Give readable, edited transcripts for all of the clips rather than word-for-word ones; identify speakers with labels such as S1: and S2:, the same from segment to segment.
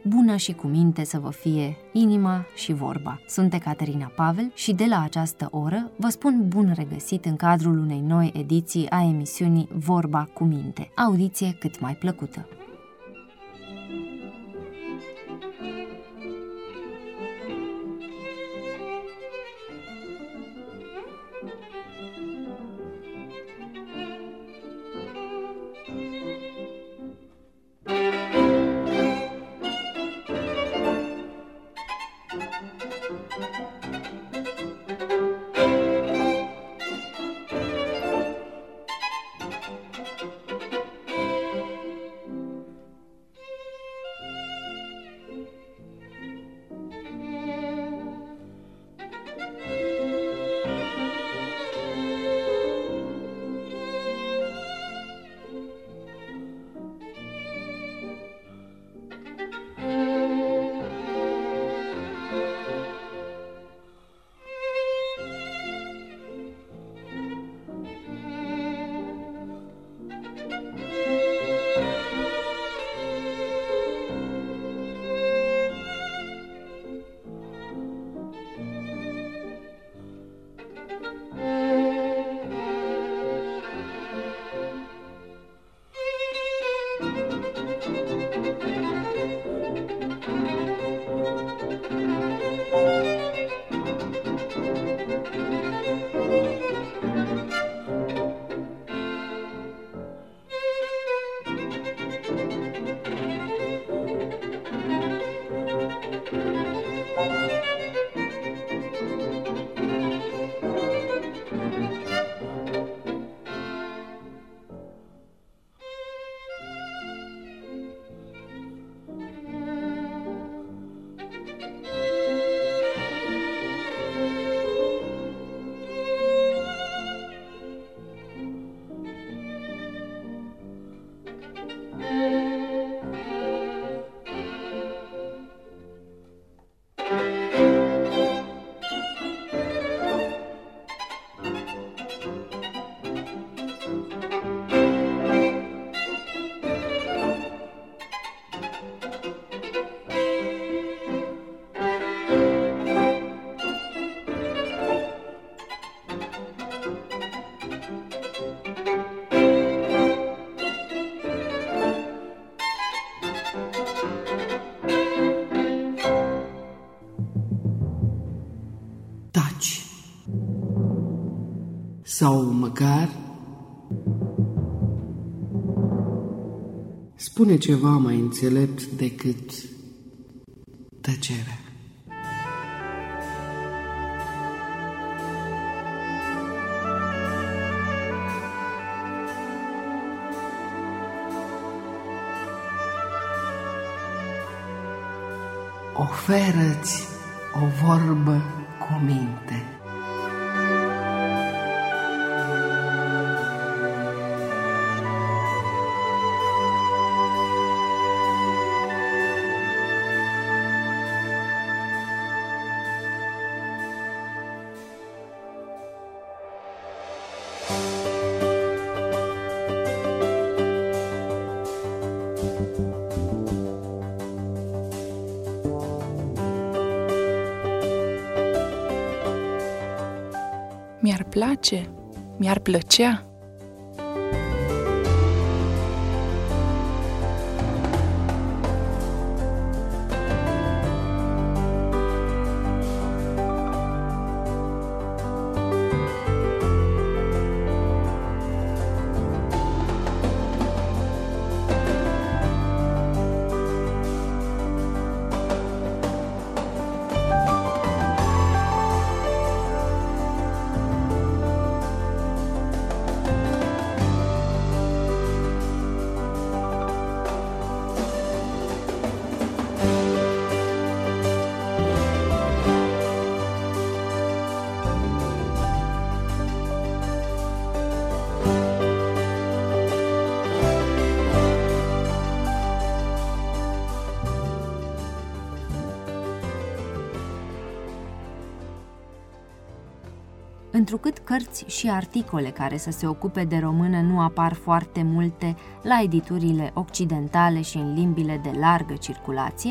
S1: bună și cu minte să vă fie inima și vorba. Sunt Ecaterina Pavel și de la această oră vă spun bun regăsit în cadrul unei noi ediții a emisiunii Vorba cu minte. Audiție cât mai plăcută!
S2: Sau măcar spune ceva mai înțelept decât tăcerea. Oferă-ți o vorbă cu minte.
S3: Mi-ar place, mi-ar plăcea.
S1: Întrucât cărți și articole care să se ocupe de română nu apar foarte multe la editurile occidentale și în limbile de largă circulație,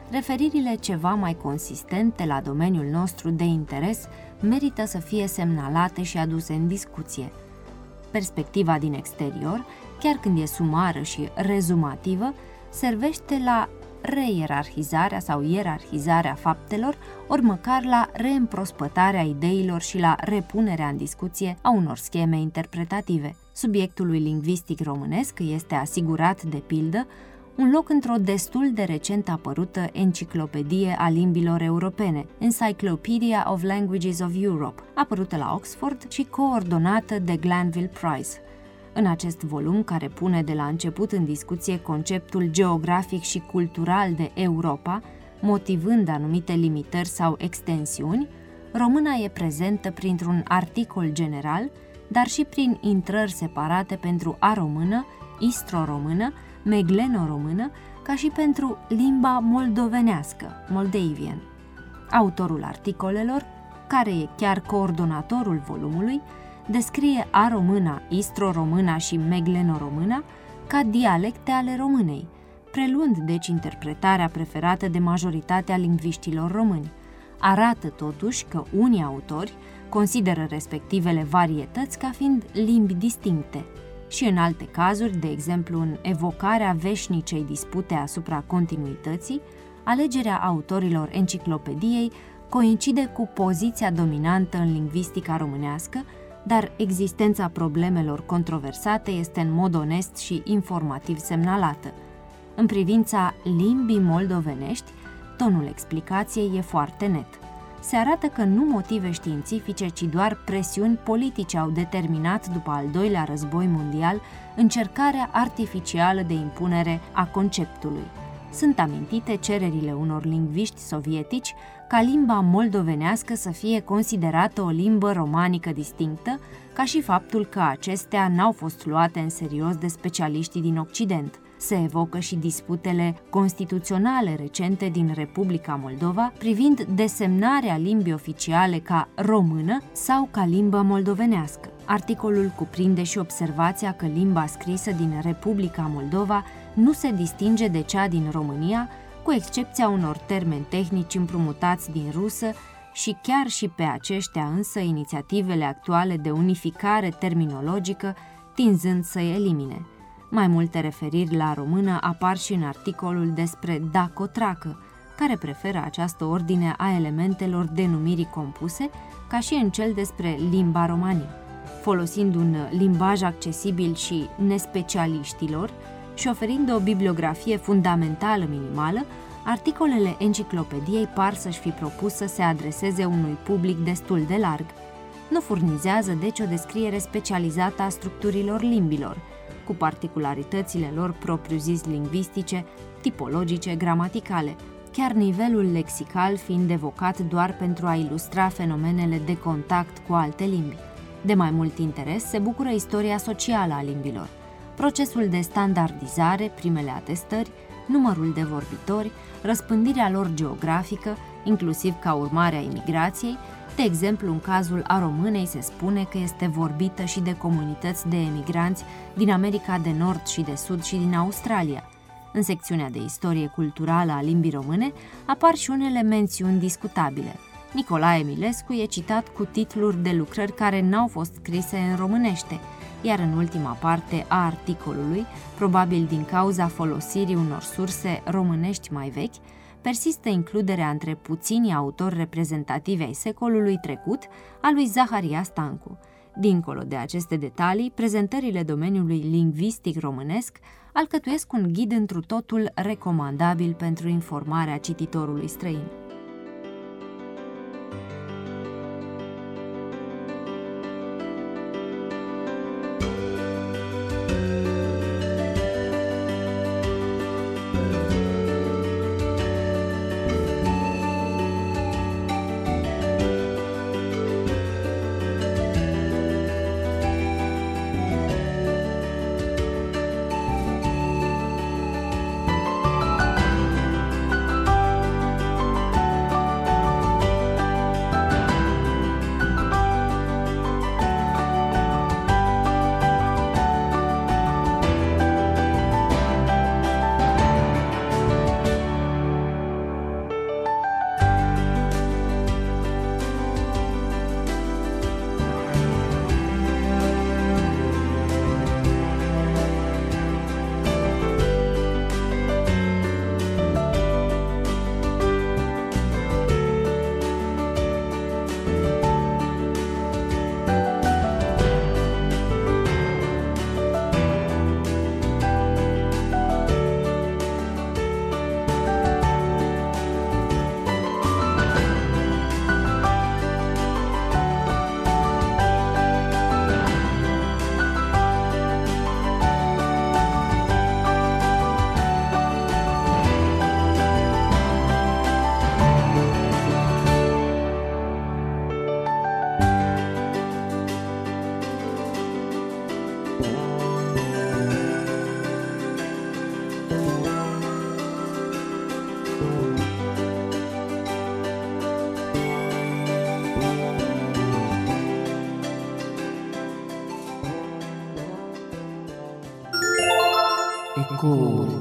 S1: referirile ceva mai consistente la domeniul nostru de interes merită să fie semnalate și aduse în discuție. Perspectiva din exterior, chiar când e sumară și rezumativă, servește la reierarhizarea sau ierarhizarea faptelor, ori măcar la reîmprospătarea ideilor și la repunerea în discuție a unor scheme interpretative. Subiectului lingvistic românesc este asigurat, de pildă, un loc într-o destul de recent apărută enciclopedie a limbilor europene, Encyclopedia of Languages of Europe, apărută la Oxford și coordonată de Glanville Price. În acest volum, care pune de la început în discuție conceptul geografic și cultural de Europa, motivând anumite limitări sau extensiuni, româna e prezentă printr-un articol general, dar și prin intrări separate pentru a română, istro-română, megleno-română, ca și pentru limba moldovenească, Moldavian. Autorul articolelor, care e chiar coordonatorul volumului, descrie a-româna, istro-româna și megleno-româna ca dialecte ale românei, preluând deci interpretarea preferată de majoritatea lingviștilor români. Arată totuși că unii autori consideră respectivele varietăți ca fiind limbi distincte și în alte cazuri, de exemplu în evocarea veșnicei dispute asupra continuității, alegerea autorilor enciclopediei coincide cu poziția dominantă în lingvistica românească, dar existența problemelor controversate este în mod onest și informativ semnalată. În privința limbii moldovenești, tonul explicației e foarte net. Se arată că nu motive științifice, ci doar presiuni politice au determinat, după al doilea război mondial, încercarea artificială de impunere a conceptului. Sunt amintite cererile unor lingviști sovietici ca limba moldovenească să fie considerată o limbă romanică distinctă, ca și faptul că acestea n-au fost luate în serios de specialiștii din Occident. Se evocă și disputele constituționale recente din Republica Moldova privind desemnarea limbii oficiale ca română sau ca limbă moldovenească. Articolul cuprinde și observația că limba scrisă din Republica Moldova nu se distinge de cea din România, cu excepția unor termeni tehnici împrumutați din rusă și chiar și pe aceștia însă inițiativele actuale de unificare terminologică tinzând să-i elimine. Mai multe referiri la română apar și în articolul despre dacotracă, care preferă această ordine a elementelor denumirii compuse, ca și în cel despre limba romanii. Folosind un limbaj accesibil și nespecialiștilor și oferind o bibliografie fundamentală minimală, articolele enciclopediei par să-și fi propus să se adreseze unui public destul de larg. Nu furnizează deci o descriere specializată a structurilor limbilor, cu particularitățile lor propriu-zis lingvistice, tipologice, gramaticale, chiar nivelul lexical fiind evocat doar pentru a ilustra fenomenele de contact cu alte limbi. De mai mult interes se bucură istoria socială a limbilor, procesul de standardizare, primele atestări, numărul de vorbitori, răspândirea lor geografică, inclusiv ca urmare a imigrației. De exemplu, în cazul a românei se spune că este vorbită și de comunități de emigranți din America de Nord și de Sud și din Australia. În secțiunea de istorie culturală a limbii române apar și unele mențiuni discutabile. Nicolae Emilescu e citat cu titluri de lucrări care n-au fost scrise în românește, iar în ultima parte a articolului, probabil din cauza folosirii unor surse românești mai vechi, persistă includerea între puținii autori reprezentativi ai secolului trecut a lui Zaharia Stancu. Dincolo de aceste detalii, prezentările domeniului lingvistic românesc alcătuiesc un ghid întru totul recomandabil pentru informarea cititorului străin.
S2: ecouri.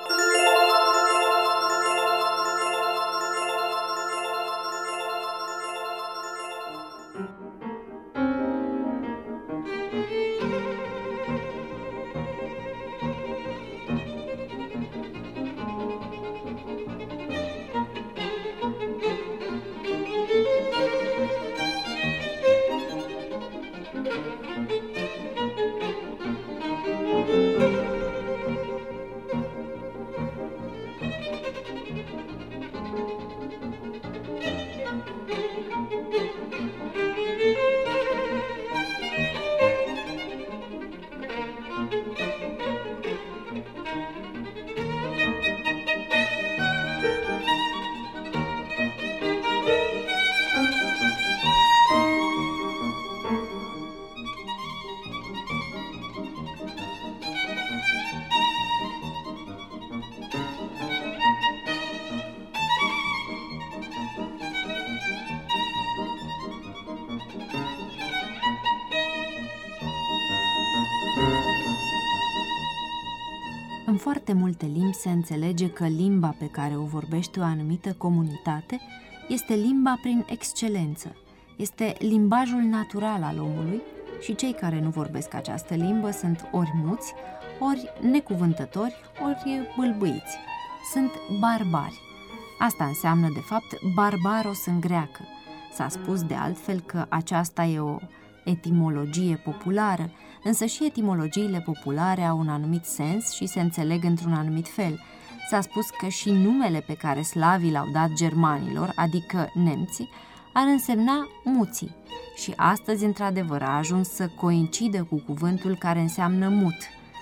S1: În foarte multe limbi se înțelege că limba pe care o vorbește o anumită comunitate este limba prin excelență, este limbajul natural al omului și cei care nu vorbesc această limbă sunt ori muți, ori necuvântători, ori bâlbâiți. Sunt barbari. Asta înseamnă, de fapt, barbaros în greacă. S-a spus de altfel că aceasta e o etimologie populară, însă și etimologiile populare au un anumit sens și se înțeleg într-un anumit fel. S-a spus că și numele pe care slavii l-au dat germanilor, adică nemții, ar însemna muții și astăzi, într-adevăr, a ajuns să coincidă cu cuvântul care înseamnă mut.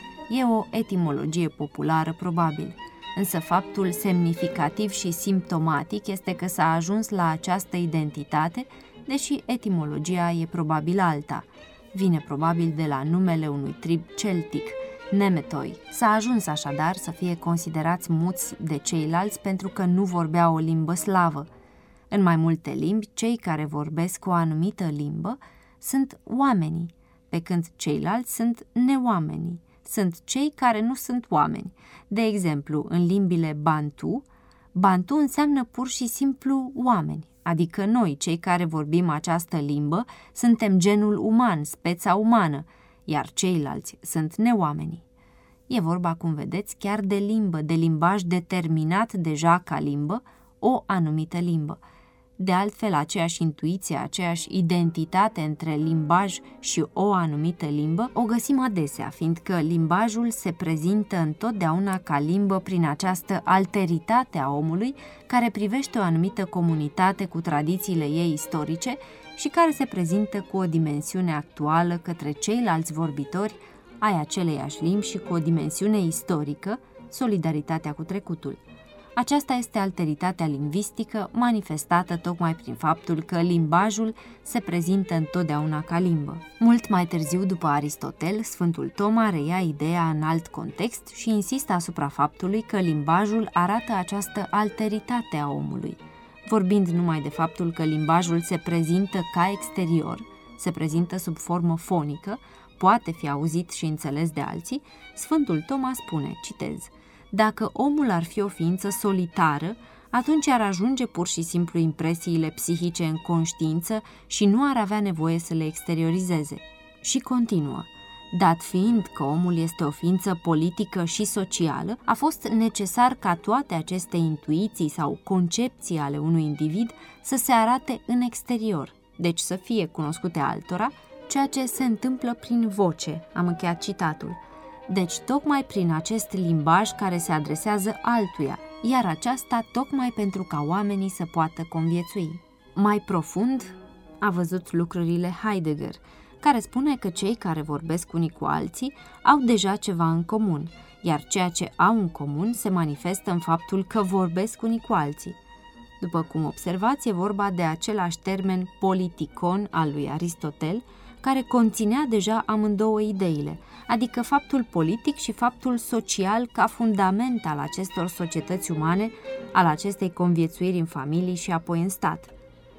S1: E o etimologie populară, probabil, însă faptul semnificativ și simptomatic este că s-a ajuns la această identitate, deși etimologia e probabil alta. Vine probabil de la numele unui trib celtic, Nemetoi. S-a ajuns așadar să fie considerați muți de ceilalți pentru că nu vorbeau o limbă slavă. În mai multe limbi, cei care vorbesc o anumită limbă sunt oamenii, pe când ceilalți sunt neoamenii, sunt cei care nu sunt oameni. De exemplu, în limbile Bantu, Bantu înseamnă pur și simplu oameni, adică noi, cei care vorbim această limbă, suntem genul uman, speța umană, iar ceilalți sunt neoamenii. E vorba, cum vedeți, chiar de limbă, de limbaj determinat deja ca limbă, o anumită limbă. De altfel, aceeași intuiție, aceeași identitate între limbaj și o anumită limbă o găsim adesea, fiindcă limbajul se prezintă întotdeauna ca limbă prin această alteritate a omului care privește o anumită comunitate cu tradițiile ei istorice și care se prezintă cu o dimensiune actuală către ceilalți vorbitori ai aceleiași limbi și cu o dimensiune istorică, solidaritatea cu trecutul. Aceasta este alteritatea lingvistică manifestată tocmai prin faptul că limbajul se prezintă întotdeauna ca limbă. Mult mai târziu, după Aristotel, Sfântul Toma reia ideea în alt context și insistă asupra faptului că limbajul arată această alteritate a omului. Vorbind numai de faptul că limbajul se prezintă ca exterior, se prezintă sub formă fonică, poate fi auzit și înțeles de alții, Sfântul Toma spune, citez: dacă omul ar fi o ființă solitară, atunci ar ajunge pur și simplu impresiile psihice în conștiință și nu ar avea nevoie să le exteriorizeze. Și continuă: dat fiind că omul este o ființă politică și socială, a fost necesar ca toate aceste intuiții sau concepții ale unui individ să se arate în exterior, deci să fie cunoscute altora, ceea ce se întâmplă prin voce. Am încheiat citatul. Deci tocmai prin acest limbaj care se adresează altuia, iar aceasta tocmai pentru ca oamenii să poată conviețui. Mai profund a văzut lucrurile Heidegger, care spune că cei care vorbesc unii cu alții au deja ceva în comun, iar ceea ce au în comun se manifestă în faptul că vorbesc unii cu alții. După cum observați, e vorba de același termen politikon al lui Aristotel, care conținea deja amândouă ideile, adică faptul politic și faptul social ca fundament al acestor societăți umane, al acestei conviețuiri în familii și apoi în stat.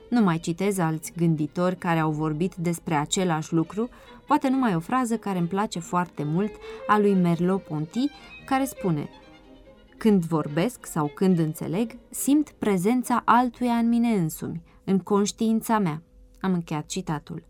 S1: Nu mai citez alți gânditori care au vorbit despre același lucru, poate numai o frază care îmi place foarte mult a lui Merleau-Ponty, care spune: când vorbesc sau când înțeleg, simt prezența altuia în mine însumi, în conștiința mea. Am încheiat citatul.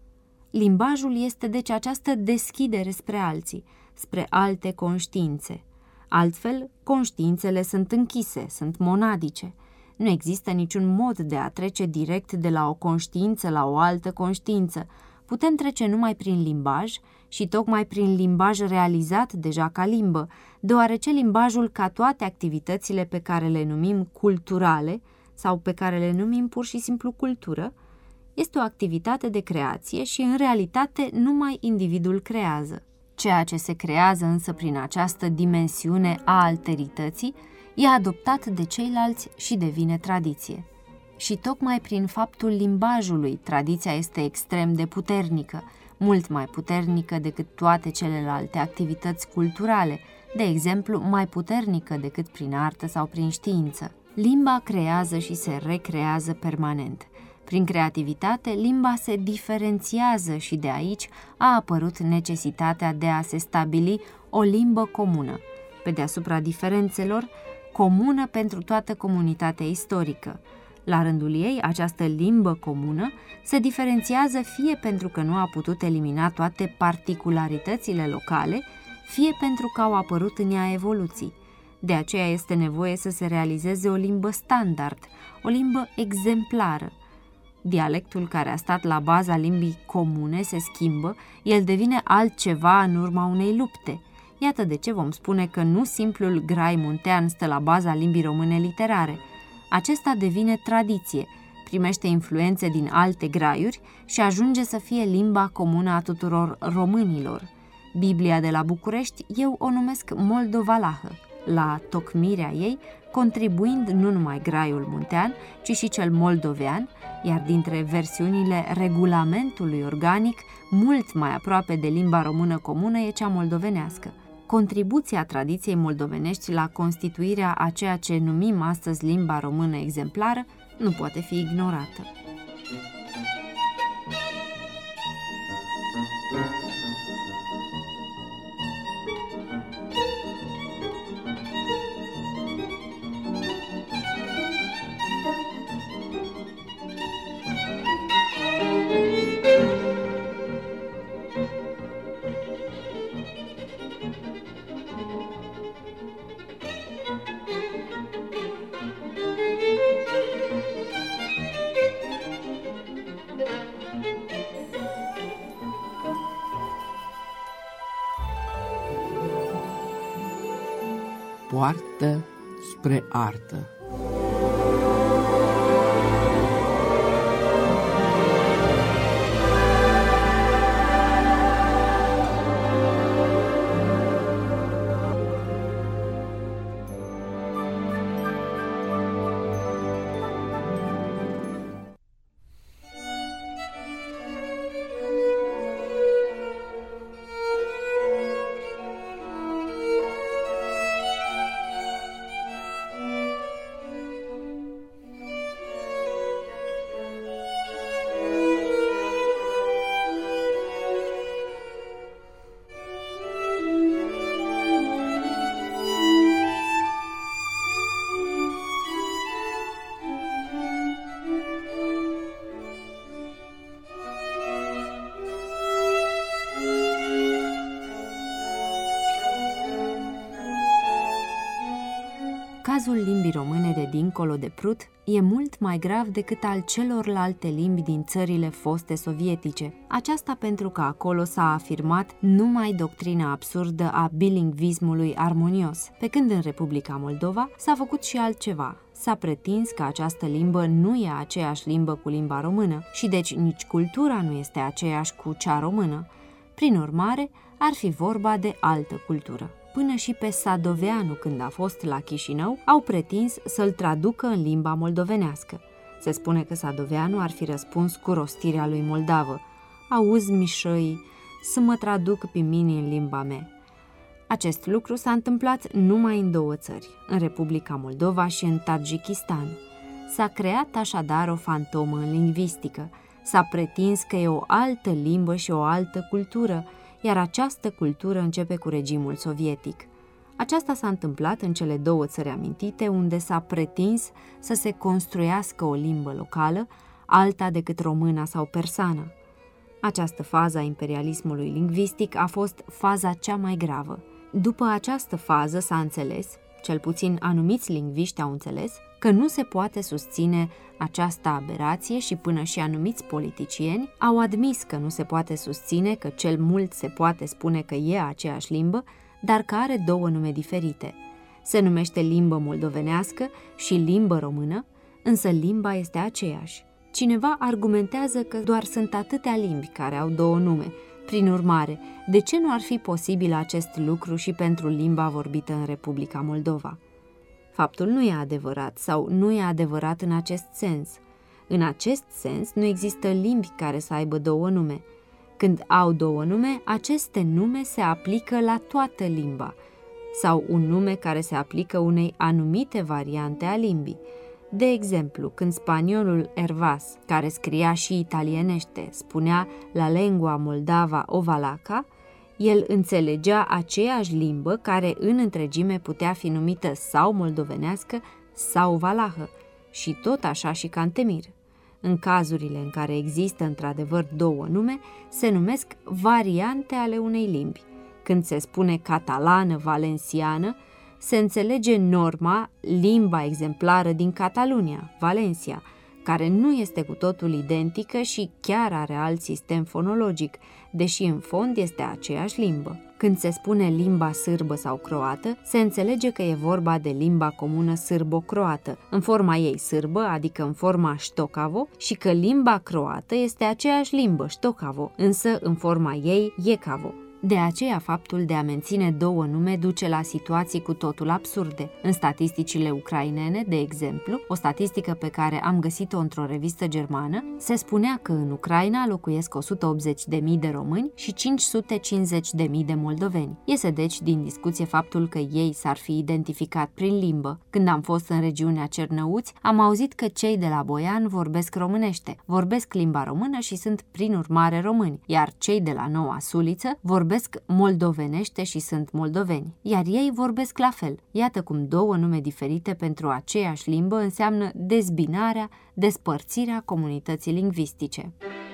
S1: Limbajul este deci această deschidere spre alții, spre alte conștiințe. Altfel, conștiințele sunt închise, sunt monadice. Nu există niciun mod de a trece direct de la o conștiință la o altă conștiință. Putem trece numai prin limbaj și tocmai prin limbaj realizat deja ca limbă, deoarece limbajul, ca toate activitățile pe care le numim culturale sau pe care le numim pur și simplu cultură, este o activitate de creație și, în realitate, numai individul creează. Ceea ce se creează însă prin această dimensiune a alterității e adoptat de ceilalți și devine tradiție. Și tocmai prin faptul limbajului, tradiția este extrem de puternică, mult mai puternică decât toate celelalte activități culturale, de exemplu, mai puternică decât prin artă sau prin știință. Limba creează și se recrează permanent. Prin creativitate, limba se diferențiază și de aici a apărut necesitatea de a se stabili o limbă comună, pe deasupra diferențelor, comună pentru toată comunitatea istorică. La rândul ei, această limbă comună se diferențiază fie pentru că nu a putut elimina toate particularitățile locale, fie pentru că au apărut în ea evoluții. De aceea este nevoie să se realizeze o limbă standard, o limbă exemplară. Dialectul care a stat la baza limbii comune se schimbă, el devine altceva în urma unei lupte. Iată de ce vom spune că nu simplul grai muntean stă la baza limbii române literare. Acesta devine tradiție, primește influențe din alte graiuri și ajunge să fie limba comună a tuturor românilor. Biblia de la București eu o numesc moldovalahă, la tocmirea ei contribuind nu numai graiul muntean, ci și cel moldovean, iar dintre versiunile regulamentului organic, mult mai aproape de limba română comună e cea moldovenească. Contribuția tradiției moldovenești la constituirea a ceea ce numim astăzi limba română exemplară nu poate fi ignorată.
S2: Poartă spre artă.
S1: Cazul limbii române de dincolo de Prut e mult mai grav decât al celorlalte limbi din țările foste sovietice. Aceasta pentru că acolo s-a afirmat numai doctrina absurdă a bilingvismului armonios, pe când în Republica Moldova s-a făcut și altceva. S-a pretins că această limbă nu e aceeași limbă cu limba română și deci nici cultura nu este aceeași cu cea română. Prin urmare, ar fi vorba de altă cultură. Până și pe Sadoveanu, când a fost la Chișinău, au pretins să-l traducă în limba moldovenească. Se spune că Sadoveanu ar fi răspuns cu rostirea lui moldavă: "Auzi, mișăi, să mă traduc pe mine în limba mea." Acest lucru s-a întâmplat numai în două țări, în Republica Moldova și în Tajikistan. S-a creat așadar o fantomă în lingvistică, s-a pretins că e o altă limbă și o altă cultură, iar această cultură începe cu regimul sovietic. Aceasta s-a întâmplat în cele două țări amintite, unde s-a pretins să se construiască o limbă locală, alta decât româna sau persana. Această fază a imperialismului lingvistic a fost faza cea mai gravă. După această fază s-a înțeles, cel puțin anumiți lingviști au înțeles, că nu se poate susține această aberație și până și anumiți politicieni au admis că nu se poate susține, că cel mult se poate spune că e aceeași limbă, dar că are două nume diferite. Se numește limbă moldovenească și limbă română, însă limba este aceeași. Cineva argumentează că doar sunt atâtea limbi care au două nume. Prin urmare, de ce nu ar fi posibil acest lucru și pentru limba vorbită în Republica Moldova? Faptul nu e adevărat sau nu e adevărat în acest sens. În acest sens nu există limbi care să aibă două nume. Când au două nume, aceste nume se aplică la toată limba, sau un nume care se aplică unei anumite variante a limbii. De exemplu, când spaniolul Hervás, care scria și italienește, spunea la lingua moldava o valaca, el înțelegea aceeași limbă care în întregime putea fi numită sau moldovenească sau valahă, și tot așa și cantemir. În cazurile în care există într-adevăr două nume, se numesc variante ale unei limbi. Când se spune catalană, valenciană, se înțelege norma, limba exemplară din Catalunia, Valencia, care nu este cu totul identică și chiar are alt sistem fonologic, deși în fond este aceeași limbă. Când se spune limba sârbă sau croată, se înțelege că e vorba de limba comună sârbo-croată, în forma ei sârbă, adică în forma ștocavo, și că limba croată este aceeași limbă, ștocavo, însă în forma ei iecavo. De aceea, faptul de a menține două nume duce la situații cu totul absurde. În statisticile ucrainene, de exemplu, o statistică pe care am găsit-o într-o revistă germană, se spunea că în Ucraina locuiesc 180.000 de români și 550.000 de moldoveni. Iese deci din discuție faptul că ei s-ar fi identificat prin limbă. Când am fost în regiunea Cernăuți, am auzit că cei de la Boian vorbesc românește, vorbesc limba română și sunt prin urmare români, iar cei de la Noua Suliță vorbesc moldovenește și sunt moldoveni, iar ei vorbesc la fel. Iată cum două nume diferite pentru aceeași limbă înseamnă dezbinarea, despărțirea comunității lingvistice.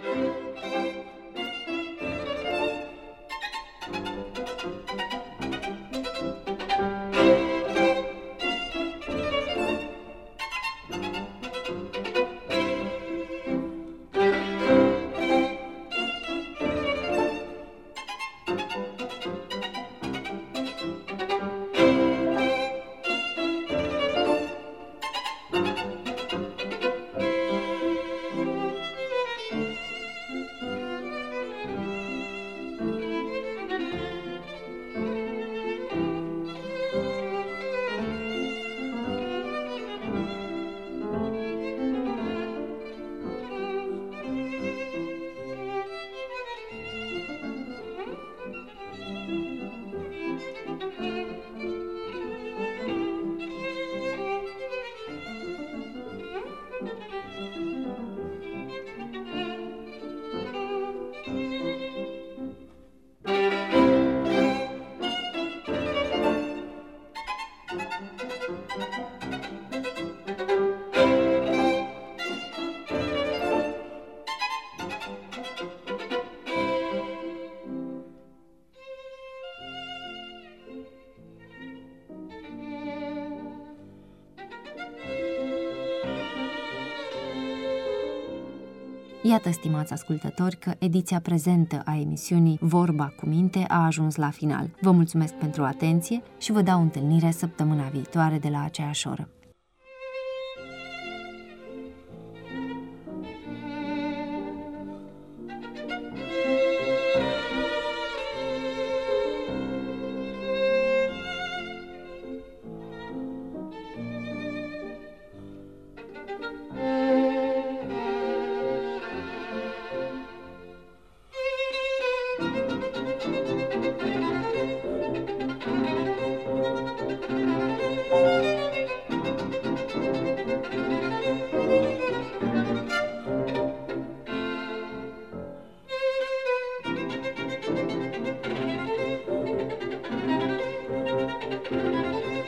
S1: Iată, stimați ascultători, că ediția prezentă a emisiunii Vorba cu Minte a ajuns la final. Vă mulțumesc pentru atenție și vă dau întâlnire săptămâna viitoare de la aceeași oră.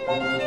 S1: Thank you.